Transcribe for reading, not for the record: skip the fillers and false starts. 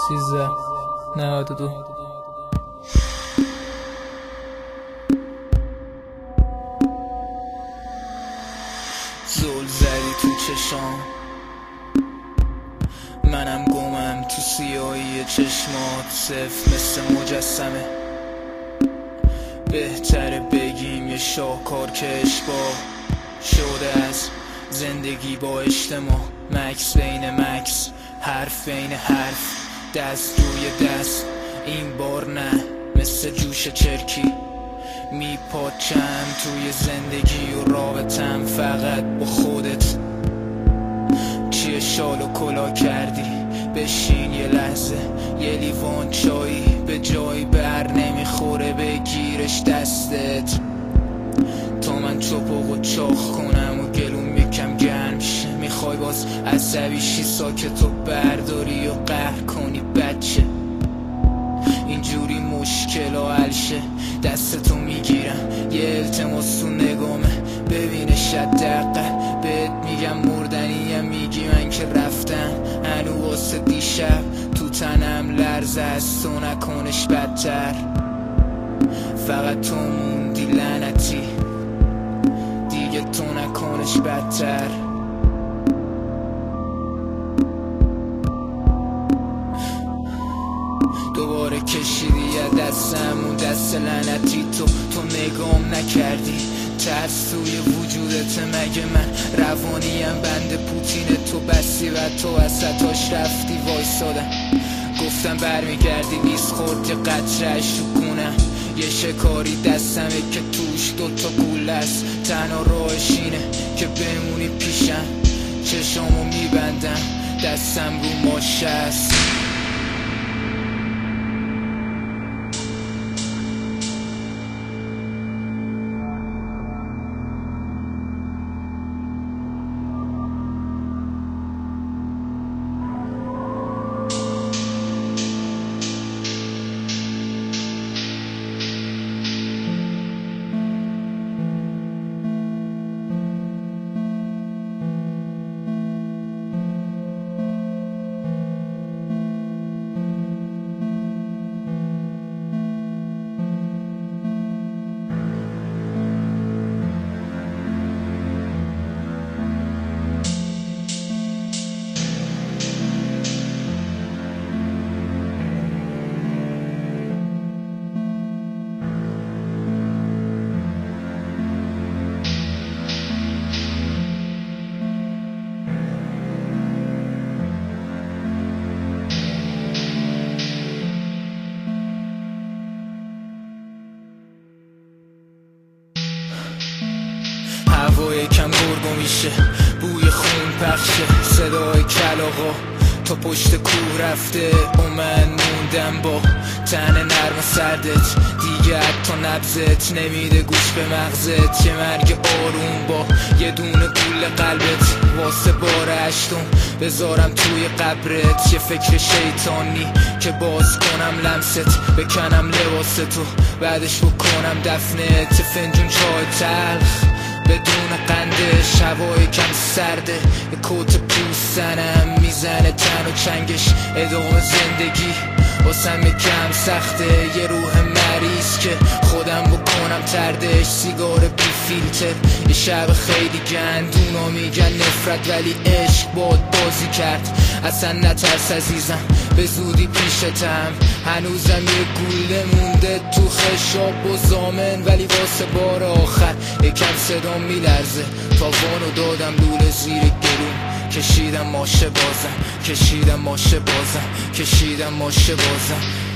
1392. زل زدی تو چشام، منم گمم تو سیاهی چشمات، صفر مثل مجسمه. بهتره بگیم یه شاهکار که اشباه شده از زندگی با اجتماع. مکس بین مکس، حرف بین حرف، دست روی دست. این بار نه مثل جوش چرکی، میپاچم توی زندگی و رابطم فقط با خودت. چیه شال و کلا کردی؟ بشین یه لحظه، یه لیوان چایی به جایی بر نمیخوره بگیرش دستت. تا من چپق و چاخ کنم و گلوم یکم گرم شه، میخوای باز عصبی شی ساکت و برداری و قهر کنی بچه. اینجوری مشکلا حل شه، دستتو میگیرم یه التماس تو نگامه، ببینش حداقل بهت میگم مردنیم. میگی من که رفتم هنو واسه دیشب، تو تنم لرزه از تو نکنش بدتر. فقط تو موندی لعنتی، دیگه تو نکنش بدتر. دوباره کشیدی از دستم اون دست لعنتی، تو نگام نکردی. ترس توی وجودت، مگه من روانیم بند پوتین تو بستی و تو وسطاش رفتی وایسادم. گفتم برمیگردی نیست خورد یه قطره شکونم، یه شکاری دستمه که توش دوتا گوله است. تنها راهش اینه که بمونی پیشم، چشامو میبندم دستم رو ماشه است. هوای کم گرگو میشه، بوی خون پخشه، صدای کلاغا تا پشت کوه رفته و من موندم با تن نرم و سردت. دیگه حتی نبضت نمیده گوش به مغزت، یه مرگ آروم با یه دونه گول قلبت. واسه بار هشتم بذارم توی قبرت، یه فکر شیطانی که باز کنم لمست، بکنم لباس تو بعدش بکنم دفنت. فنجون چای تلخ بدون قندش، هوای کم سرده، یه کت پوستنم میزنه تن و چنگش. ادامه زندگی واسم کم سخته، یه روح مریض که خودم بکنم تردش. سیگار بی فیلتر، یه شب خیلی گندونا میگن نفرت ولی عشق باد بازی کرد. اصلا نترس عزیزم به زودی پیشتم، هنوزم یه گوله مونده تو خشاب و زامن، ولی واسه بار آخر یکم صدام میلرزه. تاوانو دادم لوله زیر گلوم، کشیدم ماشه بازم، کشیدم ماشه بازم، کشیدم ماشه بازم.